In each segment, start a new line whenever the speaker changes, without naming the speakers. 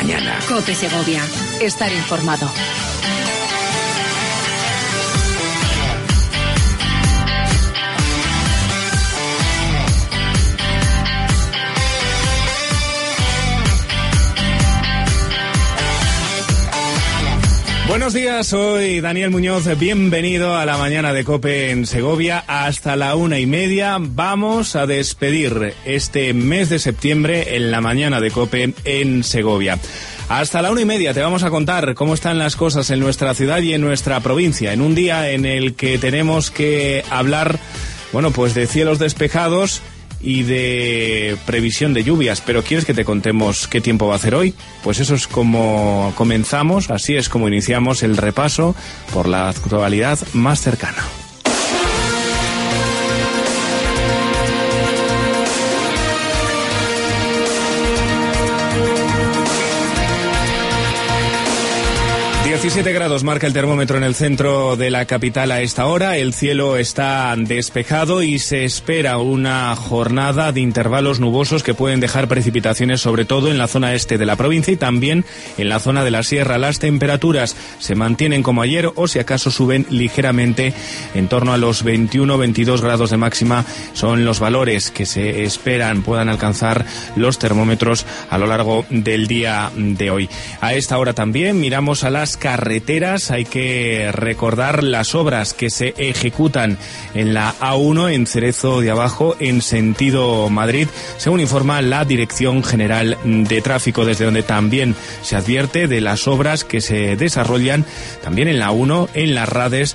mañana.
COPE Segovia. Estar informado.
Buenos días, soy Daniel Muñoz, bienvenido a la mañana de COPE en Segovia. Hasta la 1:30 vamos a despedir este mes de septiembre en la mañana de COPE en Segovia. Hasta la 1:30 te vamos a contar cómo están las cosas en nuestra ciudad y en nuestra provincia, en un día en el que tenemos que hablar, bueno, pues de cielos despejados y de previsión de lluvias. Pero ¿quieres que te contemos qué tiempo va a hacer hoy? Pues eso es como comenzamos, así es como iniciamos el repaso por la actualidad más cercana. ...17 grados marca el termómetro en el centro de la capital a esta hora. El cielo está despejado y se espera una jornada de intervalos nubosos que pueden dejar precipitaciones, sobre todo en la zona este de la provincia y también en la zona de la sierra. Las temperaturas se mantienen como ayer o si acaso suben ligeramente en torno a los 21-22 grados de máxima. Son los valores que se esperan puedan alcanzar los termómetros a lo largo del día de hoy. A esta hora también miramos a las carreteras. Hay que recordar las obras que se ejecutan en la A1 en Cerezo de Abajo en sentido Madrid, según informa la Dirección General de Tráfico, desde donde también se advierte de las obras que se desarrollan también en la A1 en las Rades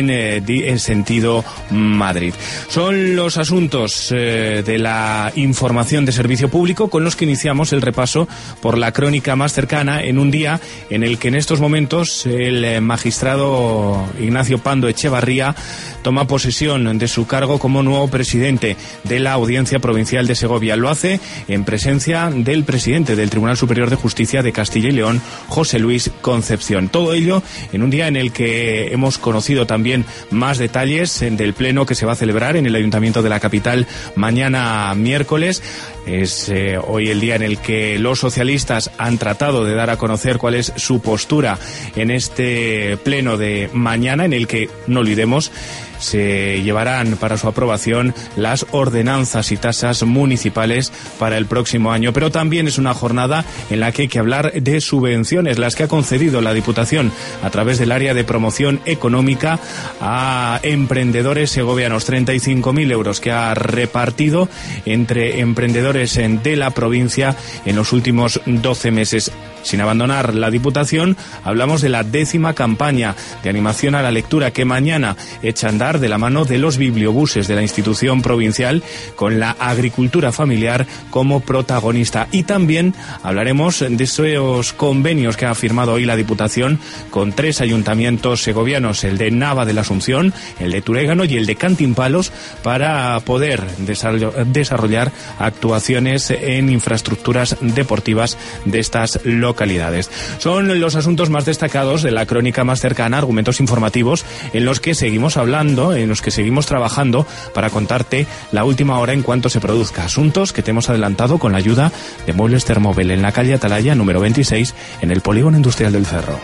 en sentido Madrid. Son los asuntos de la información de servicio público con los que iniciamos el repaso por la crónica más cercana en un día en el que en estos momentos el magistrado Ignacio Pando Echevarría toma posesión de su cargo como nuevo presidente de la Audiencia Provincial de Segovia. Lo hace en presencia del presidente del Tribunal Superior de Justicia de Castilla y León, José Luis Concepción. Todo ello en un día en el que hemos conocido también más detalles del pleno que se va a celebrar en el Ayuntamiento de la capital mañana miércoles. Es hoy el día en el que los socialistas han tratado de dar a conocer cuál es su postura en este pleno de mañana, en el que, no olvidemos, se llevarán para su aprobación las ordenanzas y tasas municipales para el próximo año. Pero también es una jornada en la que hay que hablar de subvenciones, las que ha concedido la Diputación a través del área de promoción económica a emprendedores segovianos. 35.000 euros que ha repartido entre emprendedores de la provincia en los últimos 12 meses. Sin abandonar la Diputación, hablamos de la 10ª campaña de animación a la lectura que mañana echa a andar de la mano de los bibliobuses de la institución provincial, con la agricultura familiar como protagonista. Y también hablaremos de esos convenios que ha firmado hoy la Diputación con 3 ayuntamientos segovianos, el de Nava de la Asunción, el de Turégano y el de Cantimpalos, para poder desarrollar actuaciones en infraestructuras deportivas de estas localidades. Son los asuntos más destacados de la crónica más cercana, argumentos informativos en los que seguimos hablando, en los que seguimos trabajando para contarte la última hora en cuanto se produzca. Asuntos que te hemos adelantado con la ayuda de Muebles Termóvel en la calle Atalaya número 26 en el Polígono Industrial del Cerro.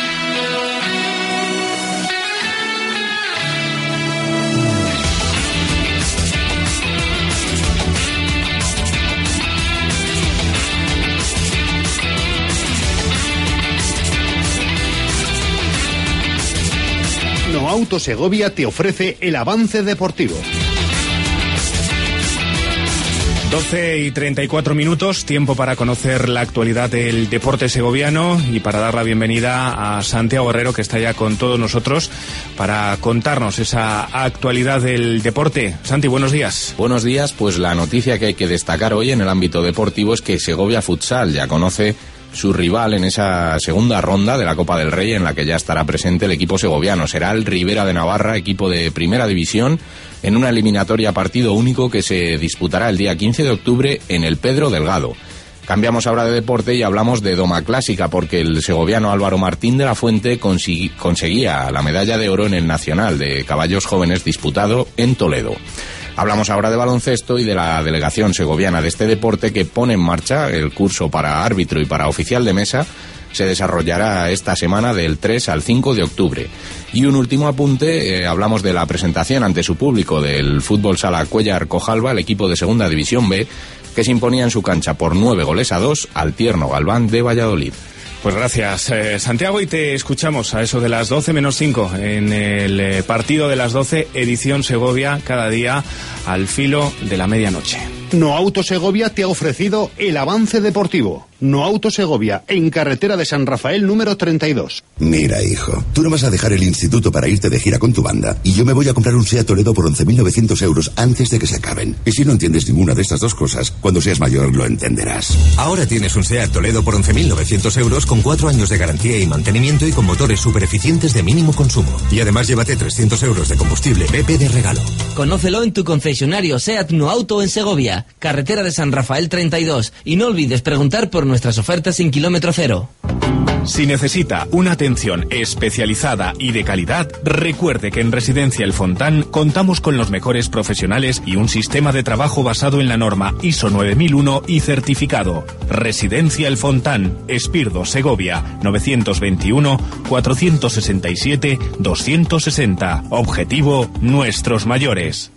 Auto Segovia te ofrece el avance deportivo.
12:34, tiempo para conocer la actualidad del deporte segoviano y para dar la bienvenida a Santiago Herrero, que está ya con todos nosotros para contarnos esa actualidad del deporte. Santi, buenos días.
Buenos días, pues la noticia que hay que destacar hoy en el ámbito deportivo es que Segovia Futsal ya conoce su rival en esa segunda ronda de la Copa del Rey, en la que ya estará presente el equipo segoviano. Será el Ribera de Navarra, equipo de primera división, en una eliminatoria partido único que se disputará el día 15 de octubre en el Pedro Delgado. Cambiamos ahora de deporte y hablamos de doma clásica, porque el segoviano Álvaro Martín de la Fuente conseguía la medalla de oro en el Nacional de Caballos Jóvenes disputado en Toledo. Hablamos ahora de baloncesto y de la delegación segoviana de este deporte que pone en marcha el curso para árbitro y para oficial de mesa. Se desarrollará esta semana del 3 al 5 de octubre. Y un último apunte, hablamos de la presentación ante su público del Fútbol Sala Cuéllar Cojalba, el equipo de Segunda División B, que se imponía en su cancha por 9-2 al Tierno Galván de Valladolid.
Pues gracias, Santiago, y te escuchamos a eso de las 12 menos 5 en el partido de las 12, edición Segovia, cada día al filo de la medianoche.
Noauto Segovia te ha ofrecido el avance deportivo. Noauto Segovia, en carretera de San Rafael número 32.
Mira, hijo, tú no vas a dejar el instituto para irte de gira con tu banda y yo me voy a comprar un SEAT Toledo por 11.900 euros antes de que se acaben. Y si no entiendes ninguna de estas dos cosas, cuando seas mayor lo entenderás.
Ahora tienes un SEAT Toledo por 11.900 euros con 4 años de garantía y mantenimiento y con motores súper eficientes de mínimo consumo. Y además llévate 300 euros de combustible BP de regalo.
Conócelo en tu concesionario SEAT Noauto en Segovia, carretera de San Rafael 32. Y no olvides preguntar por nuestras ofertas sin kilómetro cero.
Si necesita una atención especializada y de calidad, recuerde que en Residencia El Fontán contamos con los mejores profesionales y un sistema de trabajo basado en la norma ISO 9001 y certificado. Residencia El Fontán, Espirdo, Segovia, 921-467-260. Objetivo, nuestros mayores.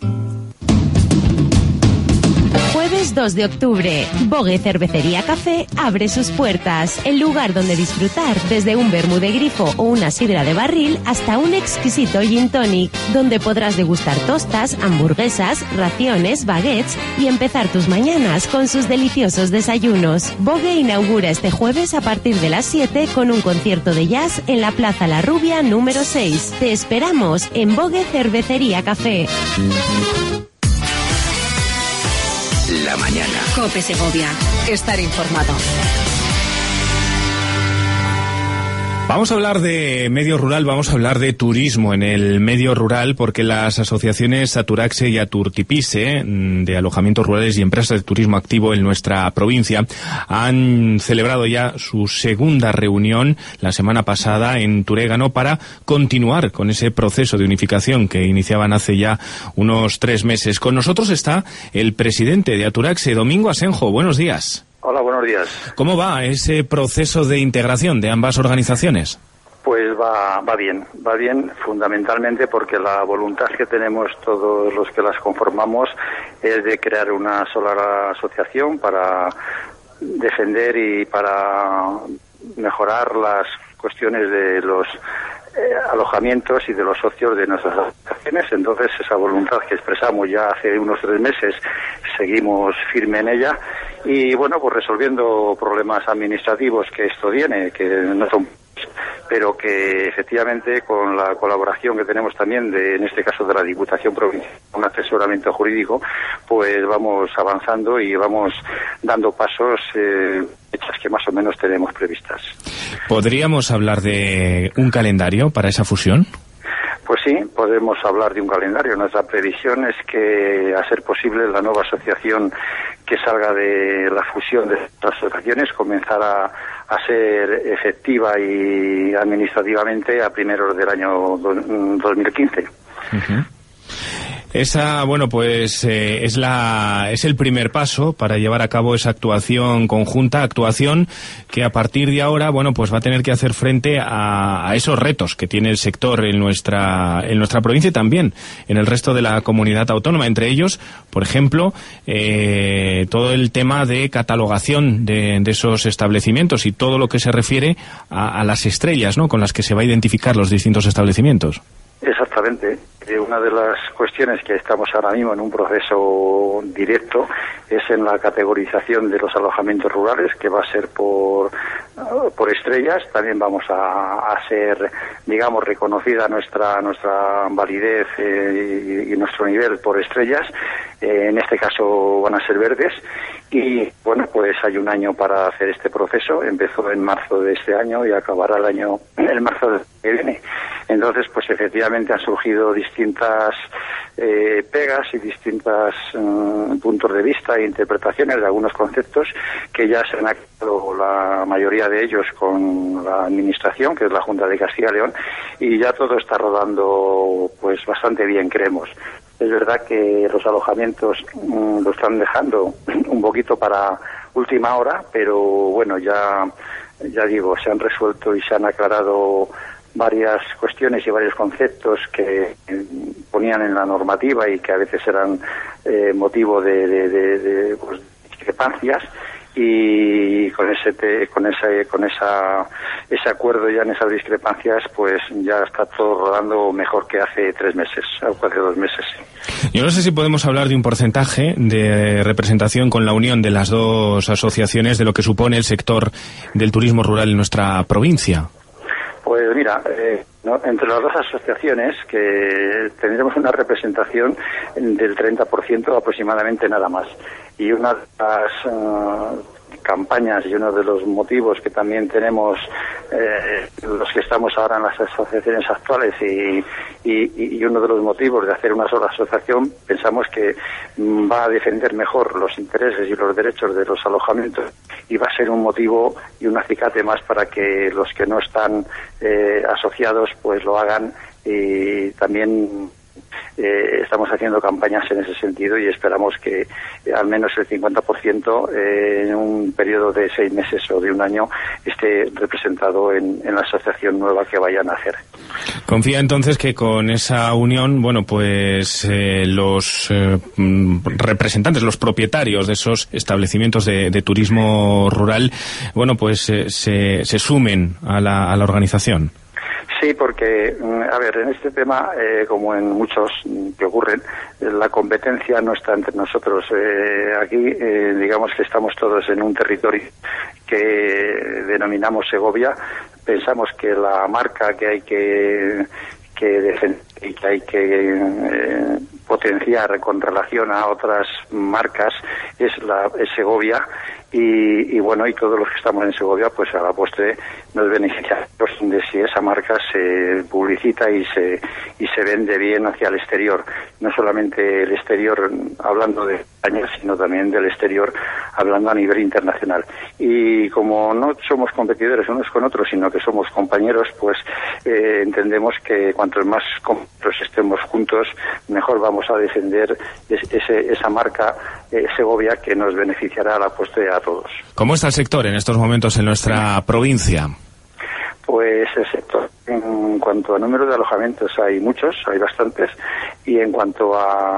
Jueves 2 de octubre, Bogue Cervecería Café abre sus puertas. El lugar donde disfrutar desde un vermú de grifo o una sidra de barril hasta un exquisito gin tonic, donde podrás degustar tostas, hamburguesas, raciones, baguettes y empezar tus mañanas con sus deliciosos desayunos. Bogue inaugura este jueves a partir de las 7 con un concierto de jazz en la Plaza La Rubia número 6. Te esperamos en Bogue Cervecería Café.
La mañana. COPE Segovia. Estar informado.
Vamos a hablar de medio rural, vamos a hablar de turismo en el medio rural, porque las asociaciones Aturaxe y Aturtipise, de alojamientos rurales y empresas de turismo activo en nuestra provincia, han celebrado ya su segunda reunión la semana pasada en Turégano para continuar con ese proceso de unificación que iniciaban hace ya unos 3 meses. Con nosotros está el presidente de Aturaxe, Domingo Asenjo. Buenos días.
Hola, buenos días.
¿Cómo va ese proceso de integración de ambas organizaciones?
Pues va bien, fundamentalmente porque la voluntad que tenemos todos los que las conformamos es de crear una sola asociación para defender y para mejorar las cuestiones de los alojamientos y de los socios de nuestras asociaciones. Entonces, esa voluntad que expresamos ya hace unos 3 meses, seguimos firme en ella y, bueno, pues resolviendo problemas administrativos que esto tiene, que no son, pero que efectivamente con la colaboración que tenemos también en este caso de la Diputación Provincial, un asesoramiento jurídico, pues vamos avanzando y vamos dando pasos hechas que más o menos tenemos previstas.
¿Podríamos hablar de un calendario para esa fusión?
Pues sí, podemos hablar de un calendario. Nuestra previsión es que, a ser posible, la nueva asociación que salga de la fusión de estas asociaciones comenzará a ser efectiva y administrativamente a primeros del año 2015.
Uh-huh. Esa, bueno, pues es el primer paso para llevar a cabo esa actuación conjunta, actuación que a partir de ahora, bueno, pues va a tener que hacer frente a esos retos que tiene el sector en nuestra provincia y también en el resto de la comunidad autónoma. Entre ellos, por ejemplo, todo el tema de catalogación de esos establecimientos y todo lo que se refiere a las estrellas, ¿no?, con las que se va a identificar los distintos establecimientos.
Exactamente. Una de las cuestiones que estamos ahora mismo en un proceso directo es en la categorización de los alojamientos rurales, que va a ser por estrellas. También vamos a ser, digamos, reconocida nuestra validez y nuestro nivel por estrellas. En este caso van a ser verdes. Y bueno, pues hay un año para hacer este proceso. Empezó en marzo de este año y acabará el marzo del que viene. Entonces, pues efectivamente han surgido distintas pegas y distintos puntos de vista e interpretaciones de algunos conceptos que ya se han aclarado, la mayoría de ellos, con la administración, que es la Junta de Castilla y León, y ya todo está rodando pues bastante bien, creemos. Es verdad que los alojamientos lo están dejando un poquito para última hora, pero bueno, ya digo, se han resuelto y se han aclarado varias cuestiones y varios conceptos que ponían en la normativa y que a veces eran motivo de discrepancias, y con ese acuerdo ya en esas discrepancias, pues ya está todo rodando mejor que hace 3 meses, o hace 2 meses.
Yo no sé si podemos hablar de un porcentaje de representación con la unión de las dos asociaciones de lo que supone el sector del turismo rural en nuestra provincia.
Pues mira, entre las dos asociaciones que tendremos una representación del 30% aproximadamente, nada más. Y una de las campañas y uno de los motivos que también tenemos los que estamos ahora en las asociaciones actuales y uno de los motivos de hacer una sola asociación, pensamos que va a defender mejor los intereses y los derechos de los alojamientos y va a ser un motivo y un acicate más para que los que no están asociados pues lo hagan. Y también estamos haciendo campañas en ese sentido y esperamos que al menos el 50% en un periodo de 6 meses o de un año esté representado en la asociación nueva que vayan a hacer.
Confía entonces que con esa unión, bueno, pues los representantes, los propietarios de esos establecimientos de turismo rural, bueno, pues se sumen a la organización.
Sí, porque, a ver, en este tema, como en muchos que ocurren, la competencia no está entre nosotros. Aquí, digamos que estamos todos en un territorio que denominamos Segovia. Pensamos que la marca que hay que defender y que hay que potenciar con relación a otras marcas es Segovia. Y bueno, y todos los que estamos en Segovia, pues a la postre nos beneficiamos de si esa marca se publicita y se vende bien hacia el exterior. No solamente el exterior hablando de España, sino también del exterior hablando a nivel internacional. Y como no somos competidores unos con otros, sino que somos compañeros, pues entendemos que cuantos más compañeros estemos juntos, mejor vamos a defender esa marca Segovia, que nos beneficiará a la postre a todos.
¿Cómo está el sector en estos momentos en nuestra provincia?
Pues el sector, en cuanto a número de alojamientos, hay muchos, hay bastantes, y en cuanto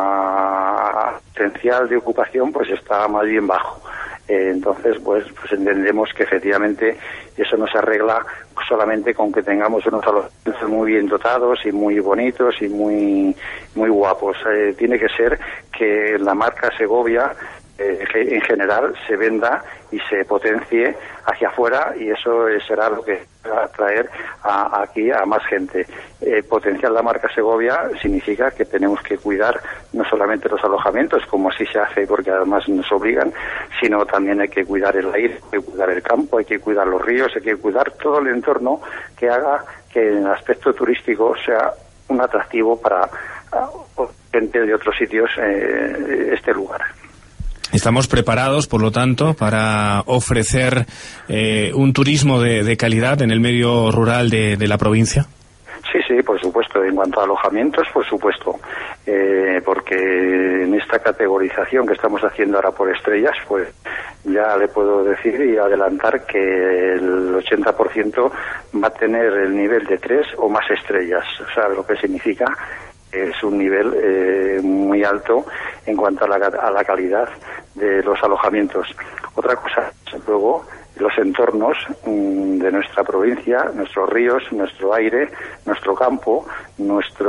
a potencial de ocupación, pues está más bien bajo. Entonces, pues entendemos que efectivamente eso no se arregla solamente con que tengamos unos alojamientos muy bien dotados y muy bonitos y muy guapos. Tiene que ser que la marca Segovia en general se venda y se potencie hacia afuera, y eso será lo que va a atraer aquí a más gente. Potenciar la marca Segovia significa que tenemos que cuidar no solamente los alojamientos, como así se hace porque además nos obligan, sino también hay que cuidar el aire, hay que cuidar el campo, hay que cuidar los ríos, hay que cuidar todo el entorno que haga que en el aspecto turístico sea un atractivo para gente de otros sitios este lugar.
Estamos preparados, por lo tanto, para ofrecer un turismo de calidad en el medio rural de la provincia.
Sí, por supuesto. En cuanto a alojamientos, por supuesto. Porque en esta categorización que estamos haciendo ahora por estrellas, pues ya le puedo decir y adelantar que el 80% va a tener el nivel de 3 o más estrellas. O sea, lo que significa es un nivel muy alto en cuanto a la calidad de los alojamientos. Otra cosa, luego, los entornos de nuestra provincia, nuestros ríos, nuestro aire, nuestro campo, nuestra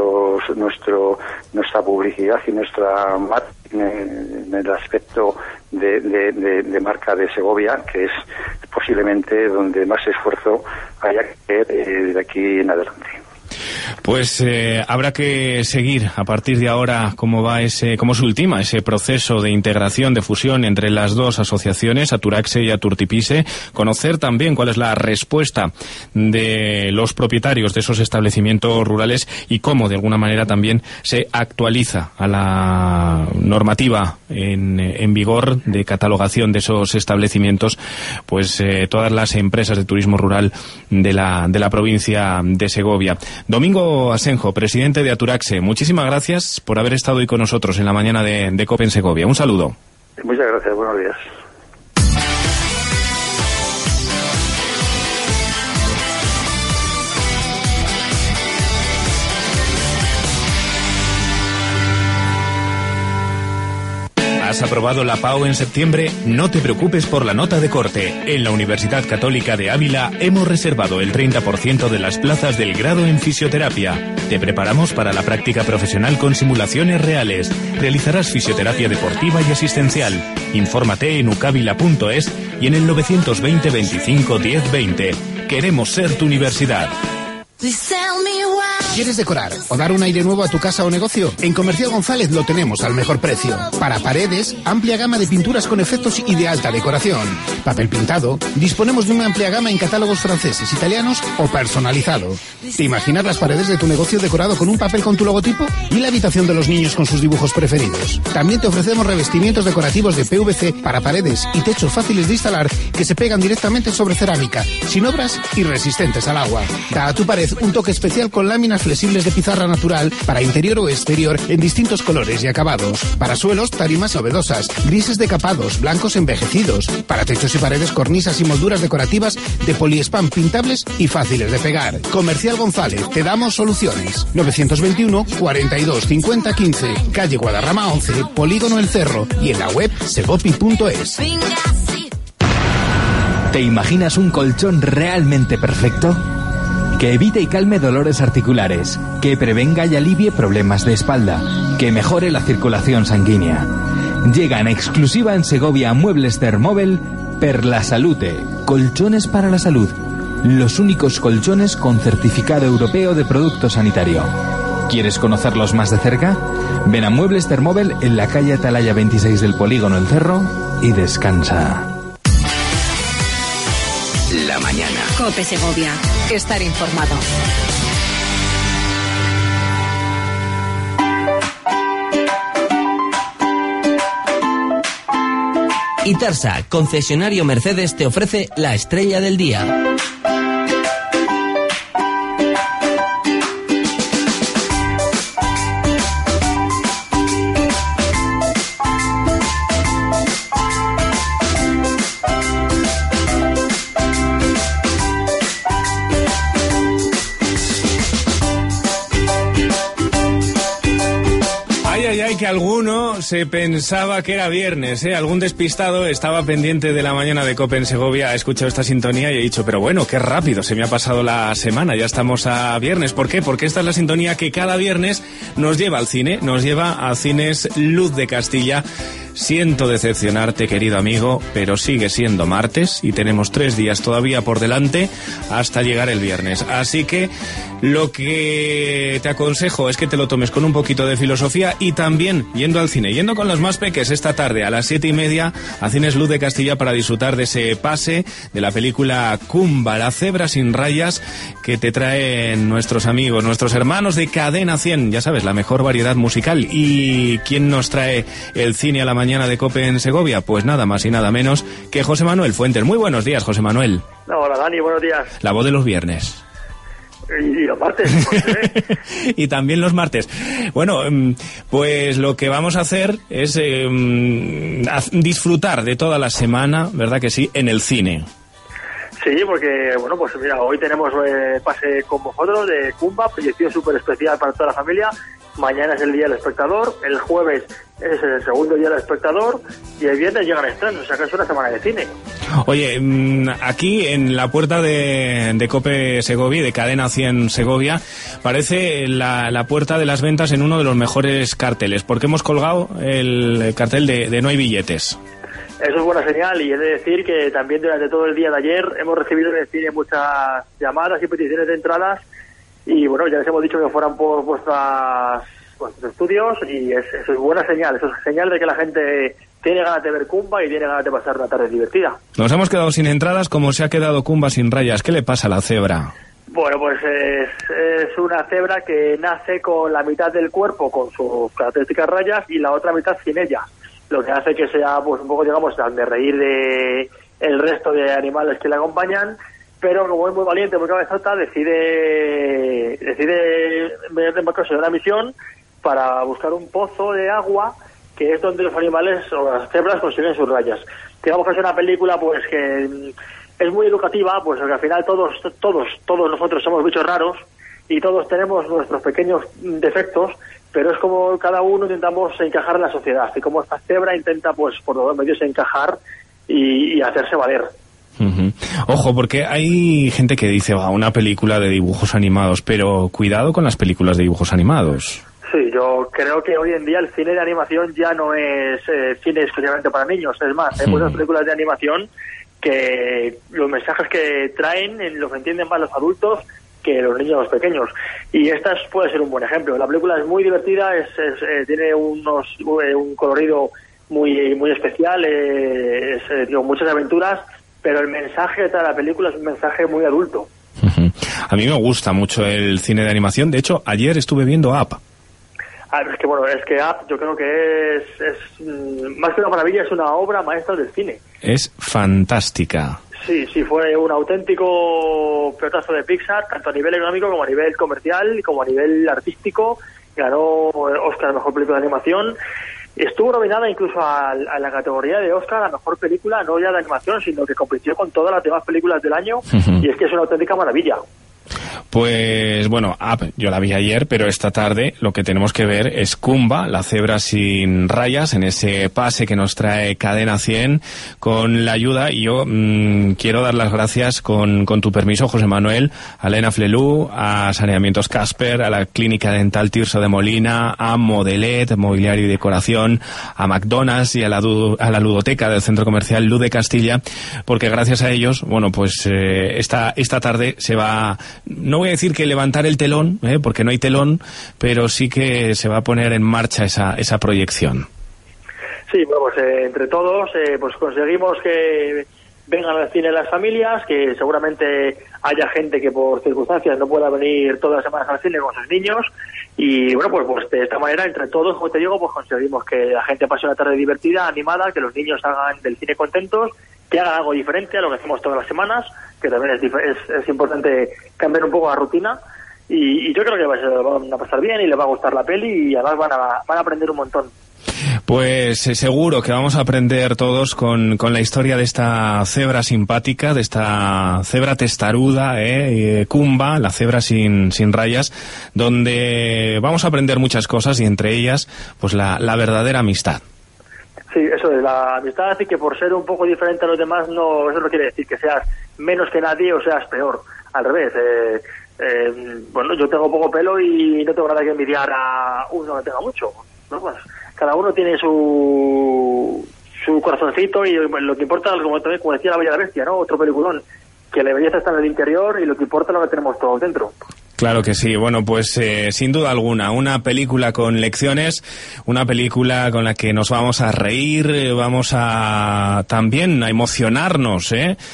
publicidad y nuestra marca en el aspecto de marca de Segovia, que es posiblemente donde más esfuerzo haya que hacer de aquí en adelante.
Pues habrá que seguir a partir de ahora cómo se ultima ese proceso de integración, de fusión entre las dos asociaciones, Aturaxe y Aturtipise, conocer también cuál es la respuesta de los propietarios de esos establecimientos rurales y cómo de alguna manera también se actualiza a la normativa en vigor de catalogación de esos establecimientos, pues todas las empresas de turismo rural de la provincia de Segovia. Domingo Diego Asenjo, presidente de Aturaxe, muchísimas gracias por haber estado hoy con nosotros en la mañana de COPE en Segovia. Un saludo.
Muchas gracias, buenos días.
¿Has aprobado la PAO en septiembre? No te preocupes por la nota de corte. En la Universidad Católica de Ávila hemos reservado el 30% de las plazas del grado en fisioterapia. Te preparamos para la práctica profesional con simulaciones reales. Realizarás fisioterapia deportiva y asistencial. Infórmate en ucavila.es y en el 920 25 10 20. Queremos ser tu universidad.
¿Quieres decorar o dar un aire nuevo a tu casa o negocio? En Comercial González lo tenemos al mejor precio. Para paredes, amplia gama de pinturas con efectos y de alta decoración. Papel pintado, disponemos de una amplia gama en catálogos franceses, italianos o personalizado. ¿Te imaginas las paredes de tu negocio decorado con un papel con tu logotipo? ¿Y la habitación de los niños con sus dibujos preferidos? También te ofrecemos revestimientos decorativos de PVC para paredes y techos fáciles de instalar que se pegan directamente sobre cerámica, sin obras y resistentes al agua. Da a tu pared un toque especial con láminas flexibles de pizarra natural para interior o exterior en distintos colores y acabados. Para suelos, tarimas novedosas, grises decapados, blancos envejecidos. Para techos y paredes, cornisas y molduras decorativas de poliespán pintables y fáciles de pegar. Comercial González, te damos soluciones. 921 42 50 15, calle Guadarrama 11, Polígono El Cerro, y en la web segopi.es.
¿Te imaginas un colchón realmente perfecto? Que evite y calme dolores articulares, que prevenga y alivie problemas de espalda, que mejore la circulación sanguínea. Llega en exclusiva en Segovia a Muebles Thermobel per la Salute, colchones para la salud. Los únicos colchones con certificado europeo de producto sanitario. ¿Quieres conocerlos más de cerca? Ven a Muebles Thermobel en la calle Atalaya 26 del Polígono El Cerro y descansa.
La mañana. COPE Segovia. Estar informado.
Itarsa, concesionario Mercedes, te ofrece la estrella del día.
Que alguno se pensaba que era viernes, ¿eh? Algún despistado estaba pendiente de la mañana de COPE en Segovia, ha escuchado esta sintonía y he dicho, pero bueno, qué rápido se me ha pasado la semana, ya estamos a viernes. ¿Por qué? Porque esta es la sintonía que cada viernes nos lleva al cine, nos lleva a Cines Luz de Castilla. Siento decepcionarte, querido amigo, pero sigue siendo martes y tenemos 3 días todavía por delante hasta llegar el viernes. Así que lo que te aconsejo es que te lo tomes con un poquito de filosofía y también yendo al cine, yendo con los más peques esta tarde a las 7:30 a Cines Luz de Castilla para disfrutar de ese pase de la película Kumba, la cebra sin rayas, que te traen nuestros amigos, nuestros hermanos de Cadena 100, ya sabes, la mejor variedad musical. ¿Y quién nos trae el cine a la mañana de COPE en Segovia? Pues nada más y nada menos que José Manuel Fuentes. Muy buenos días, José Manuel.
Hola, Dani, buenos días.
La voz de los viernes.
Y los martes.
Y también los martes. Bueno, pues lo que vamos a hacer es disfrutar de toda la semana, ¿verdad que sí?, en el cine.
Sí, porque, bueno, pues mira, hoy tenemos pase con vosotros de Kumba, proyección súper especial para toda la familia. Mañana es el Día del Espectador, el jueves es el segundo Día del Espectador y el viernes llegan estrenos, o sea que es una semana de cine.
Oye, aquí en la puerta de COPE Segovia, de Cadena 100 Segovia, parece la puerta de las ventas en uno de los mejores carteles, porque hemos colgado el cartel de No hay billetes.
Eso es buena señal y he de decir que también durante todo el día de ayer hemos recibido en el cine muchas llamadas y peticiones de entradas y bueno, ya les hemos dicho que fueran por vuestros estudios y eso es buena señal, eso es señal de que la gente tiene ganas de ver Kumba y tiene ganas de pasar una tarde divertida.
Nos hemos quedado sin entradas como se ha quedado Kumba sin rayas. ¿Qué le pasa a la cebra?
Bueno, pues es una cebra que nace con la mitad del cuerpo con sus características rayas y la otra mitad sin ella. Lo que hace que sea pues un poco, digamos, de reír de el resto de animales que le acompañan, pero como es muy valiente, muy cabezota, decide embarcarse en una misión para buscar un pozo de agua que es donde los animales o las cebras consiguen sus rayas. Digamos que es una película pues que es muy educativa, pues porque al final todos nosotros somos bichos raros y todos tenemos nuestros pequeños defectos, pero es como cada uno intentamos encajar en la sociedad, y como esta cebra intenta pues por los medios encajar y hacerse valer.
Uh-huh. Ojo, porque hay gente que dice, una película de dibujos animados, pero cuidado con las películas de dibujos animados.
Sí, yo creo que hoy en día el cine de animación ya no es cine exclusivamente para niños. Es más, hay muchas películas de animación que los mensajes que traen los entienden más los adultos que los niños pequeños. Y esta puede ser un buen ejemplo. La película es muy divertida, tiene un colorido muy especial, muchas aventuras, pero el mensaje de la película es un mensaje muy adulto.
Uh-huh. A mí me gusta mucho el cine de animación. De hecho, ayer estuve viendo Up.
Es que Up yo creo que es más que una maravilla, es una obra maestra del cine.
Es fantástica.
Sí, fue un auténtico pelotazo de Pixar, tanto a nivel económico como a nivel comercial, como a nivel artístico. Ganó Oscar a Mejor Película de Animación. Estuvo nominada incluso a la categoría de Oscar a Mejor Película, no ya de animación, sino que compitió con todas las demás películas del año. Uh-huh. Y es que es una auténtica maravilla.
Pues bueno, yo la vi ayer, pero esta tarde lo que tenemos que ver es Kumba, la cebra sin rayas, en ese pase que nos trae Cadena 100 con la ayuda. Y yo quiero dar las gracias, con tu permiso, José Manuel, a Elena Flelú, a Saneamientos Casper, a la Clínica Dental Tirso de Molina, a Modelet, Mobiliario y Decoración, a McDonald's y a la ludoteca del Centro Comercial Luz de Castilla, porque gracias a ellos, bueno, pues esta tarde se va, no voy a decir que levantar el telón, porque no hay telón, pero sí que se va a poner en marcha esa proyección.
Sí, bueno, pues entre todos pues conseguimos que vengan al cine las familias, que seguramente haya gente que por circunstancias no pueda venir todas las semanas al cine con sus niños, y bueno, pues de esta manera entre todos, como te digo, pues conseguimos que la gente pase una tarde divertida, animada, que los niños hagan del cine contentos, que hagan algo diferente a lo que hacemos todas las semanas, que también es importante cambiar un poco la rutina, y yo creo que van a pasar bien y les va a gustar la peli, y además van a aprender un montón.
Pues seguro que vamos a aprender todos con la historia de esta cebra simpática, de esta cebra testaruda, Kumba, la cebra sin rayas, donde vamos a aprender muchas cosas, y entre ellas pues la verdadera amistad.
Sí, eso es, la amistad, y que por ser un poco diferente a los demás, eso no quiere decir que seas menos que nadie o seas peor. Al revés, bueno, yo tengo poco pelo y no tengo nada que envidiar a uno que tenga mucho, ¿no? Pues cada uno tiene su corazoncito, y lo que importa, como decía La Bella y la Bestia, ¿no? Otro peliculón, que la belleza está en el interior y lo que importa es lo que tenemos todos dentro.
Claro que sí. Bueno, pues sin duda alguna, una película con lecciones, una película con la que nos vamos a reír, vamos a también a emocionarnos,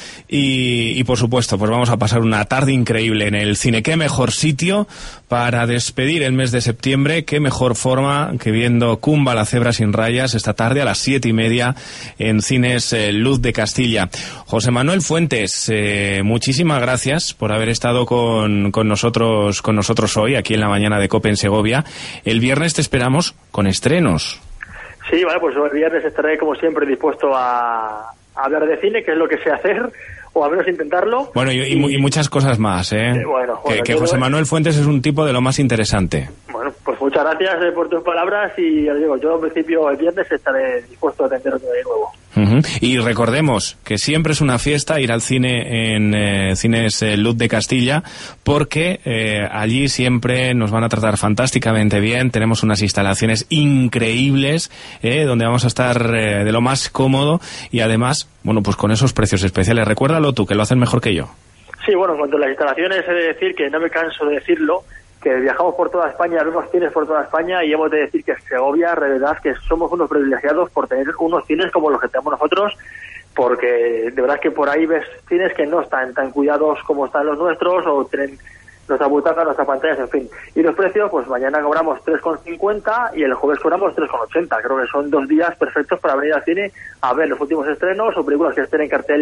y por supuesto, pues vamos a pasar una tarde increíble en el cine. Qué mejor sitio para despedir el mes de septiembre, qué mejor forma que viendo Kumba, la cebra sin rayas, esta tarde a las 7:30 en Cines Luz de Castilla. José Manuel Fuentes, muchísimas gracias por haber estado con nosotros hoy, aquí en la mañana de COPE en Segovia. El viernes te esperamos con estrenos.
Sí, vale, pues el viernes estaré como siempre dispuesto a hablar de cine, que es lo que sé hacer, o al menos intentarlo.
Bueno, y muchas cosas más, que José Manuel Fuentes es un tipo de lo más interesante.
Bueno, pues muchas gracias por tus palabras, y ya digo, yo en principio el viernes estaré dispuesto a atender de nuevo.
Uh-huh. Y recordemos que siempre es una fiesta ir al cine en Cines Luz de Castilla, porque allí siempre nos van a tratar fantásticamente bien. Tenemos unas instalaciones increíbles, donde vamos a estar de lo más cómodo, y además, bueno, pues con esos precios especiales. Recuérdalo tú, que lo hacen mejor que yo.
Sí, bueno, en cuanto a las instalaciones, he de decir que no me canso de decirlo, que viajamos por toda España, vemos cines por toda España, y hemos de decir que Segovia, de verdad, que somos unos privilegiados por tener unos cines como los que tenemos nosotros, porque de verdad que por ahí ves cines que no están tan cuidados como están los nuestros, o tienen nuestra butaca, nuestras pantallas, en fin. Y los precios, pues mañana cobramos 3,50 y el jueves cobramos 3,80. Creo que son 2 días perfectos para venir al cine a ver los últimos estrenos o películas que estén en cartel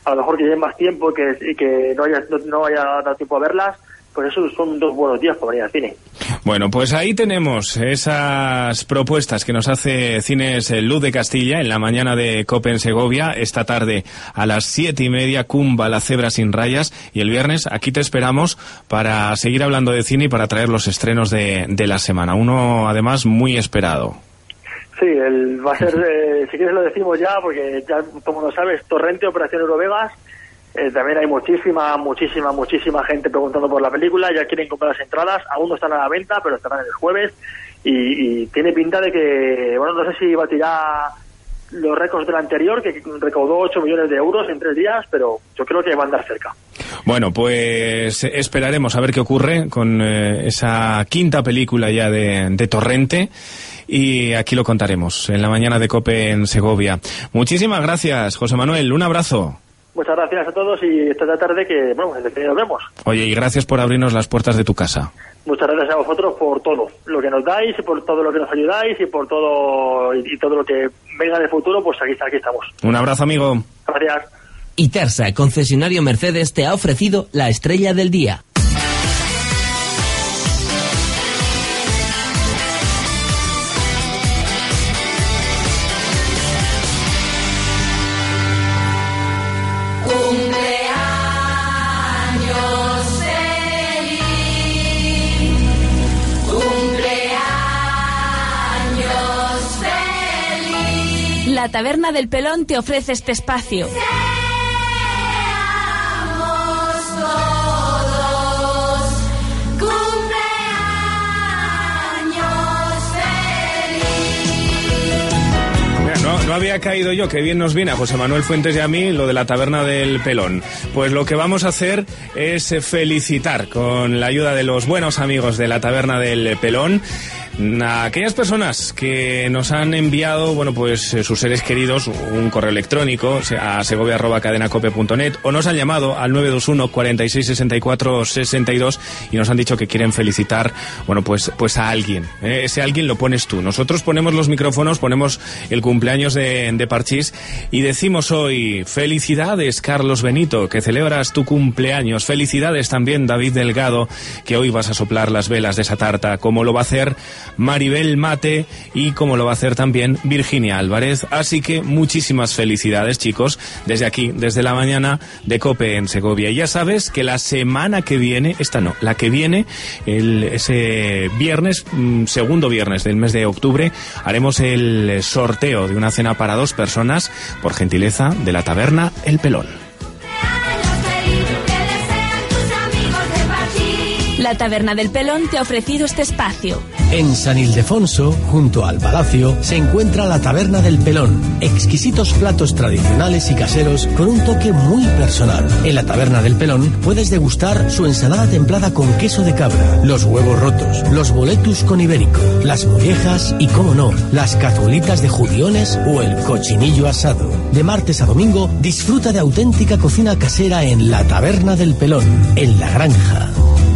a lo mejor que lleven más tiempo y que no haya dado tiempo a verlas, pues eso son 2 buenos días para venir al cine.
Bueno, pues ahí tenemos esas propuestas que nos hace Cines Luz de Castilla en la mañana de COPE en Segovia. Esta tarde a las 7:30 Cumba La Cebra sin rayas, y el viernes aquí te esperamos para seguir hablando de cine y para traer los estrenos de la semana. Uno además muy esperado.
Sí, va a ser, si quieres lo decimos ya, porque ya como lo sabes, Torrente, Operación Eurovegas. También hay muchísima gente preguntando por la película, ya quieren comprar las entradas, aún no están a la venta, pero estarán el jueves, y tiene pinta de que, bueno, no sé si batirá los récords del anterior, que recaudó 8 millones de euros en 3 días, pero yo creo que va a andar cerca.
Bueno, pues esperaremos a ver qué ocurre con esa quinta película ya de Torrente, y aquí lo contaremos en la mañana de COPE en Segovia. Muchísimas gracias, José Manuel, un abrazo.
Muchas gracias a todos y esta tarde que, bueno, desde que nos vemos.
Oye, y gracias por abrirnos las puertas de tu casa.
Muchas gracias a vosotros por todo lo que nos dais y por todo lo que nos ayudáis y por todo y todo lo que venga de futuro, pues aquí estamos.
Un abrazo, amigo.
Gracias.
Itersa, concesionario Mercedes, te ha ofrecido la estrella del día.
La Taberna del Pelón te ofrece este espacio.
No había caído yo, que bien nos viene a José Manuel Fuentes y a mí lo de la Taberna del Pelón. Pues lo que vamos a hacer es felicitar con la ayuda de los buenos amigos de la Taberna del Pelón a aquellas personas que nos han enviado, bueno, pues sus seres queridos un correo electrónico a segovia@cadenacope.net, o nos han llamado al 921 46 64 62 y nos han dicho que quieren felicitar, bueno, pues a alguien. Ese alguien lo pones tú. Nosotros ponemos los micrófonos, ponemos el cumpleaños de Parchís y decimos hoy: felicidades, Carlos Benito, que celebras tu cumpleaños. Felicidades también, David Delgado, que hoy vas a soplar las velas de esa tarta, como lo va a hacer Maribel Mate y como lo va a hacer también Virginia Álvarez. Así que muchísimas felicidades, chicos, desde aquí, desde la mañana de COPE en Segovia. Y ya sabes que la semana que viene, la que viene, ese viernes, segundo viernes del mes de octubre, haremos el sorteo de una cena para 2 personas por gentileza de la Taberna El Pelón.
La Taberna del Pelón te ha ofrecido este espacio.
En San Ildefonso, junto al Palacio, se encuentra la Taberna del Pelón. Exquisitos platos tradicionales y caseros con un toque muy personal. En la Taberna del Pelón puedes degustar su ensalada templada con queso de cabra, los huevos rotos, los boletus con ibérico, las mollejas y, cómo no, las cazuelitas de judiones o el cochinillo asado. De martes a domingo, disfruta de auténtica cocina casera en la Taberna del Pelón, en La Granja.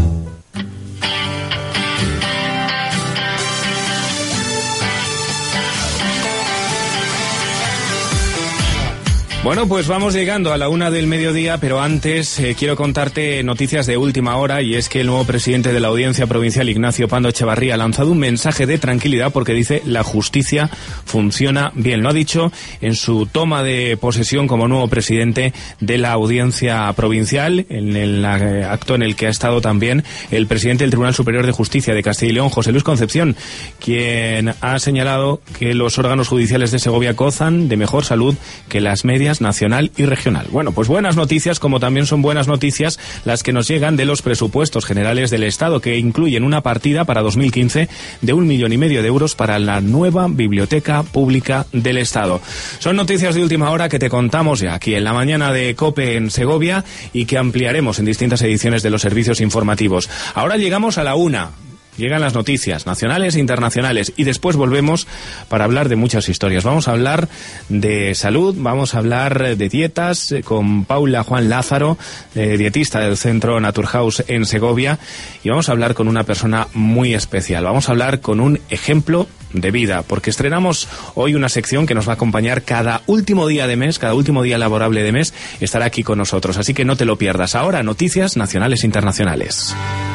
Bueno, pues vamos llegando a la 1 del mediodía, pero antes quiero contarte noticias de última hora, y es que el nuevo presidente de la Audiencia Provincial, Ignacio Pando Echevarría, ha lanzado un mensaje de tranquilidad porque dice: la justicia funciona bien. Lo ha dicho en su toma de posesión como nuevo presidente de la Audiencia Provincial, en el acto en el que ha estado también el presidente del Tribunal Superior de Justicia de Castilla y León, José Luis Concepción, quien ha señalado que los órganos judiciales de Segovia gozan de mejor salud que las medias nacional y regional. Bueno, pues buenas noticias, como también son buenas noticias las que nos llegan de los presupuestos generales del Estado, que incluyen una partida para 2015 de 1,5 millones de euros para la nueva Biblioteca Pública del Estado. Son noticias de última hora que te contamos ya aquí en la mañana de COPE en Segovia y que ampliaremos en distintas ediciones de los servicios informativos. Ahora llegamos a la 1. Llegan las noticias nacionales e internacionales y después volvemos para hablar de muchas historias. Vamos a hablar de salud, vamos a hablar de dietas con Paula Juan Lázaro, dietista del Centro Naturhaus en Segovia, y vamos a hablar con una persona muy especial. Vamos a hablar con un ejemplo de vida, porque estrenamos hoy una sección que nos va a acompañar cada último día de mes, cada último día laborable de mes, estará aquí con nosotros, así que no te lo pierdas. Ahora, noticias nacionales e internacionales.